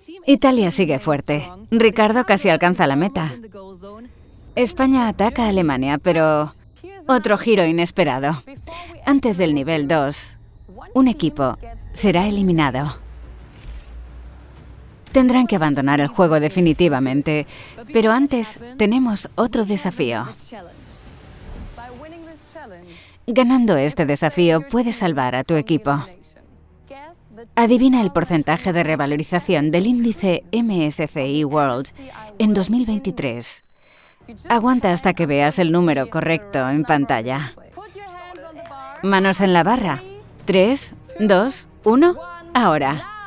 Italia sigue fuerte. Ricardo casi alcanza la meta. España ataca a Alemania, pero otro giro inesperado. Antes del nivel 2, un equipo será eliminado. Tendrán que abandonar el juego definitivamente, pero antes tenemos otro desafío. Ganando este desafío puedes salvar a tu equipo. Adivina el porcentaje de revalorización del índice MSCI World en 2023. Aguanta hasta que veas el número correcto en pantalla. Manos en la barra. 3, 2, 1, ahora.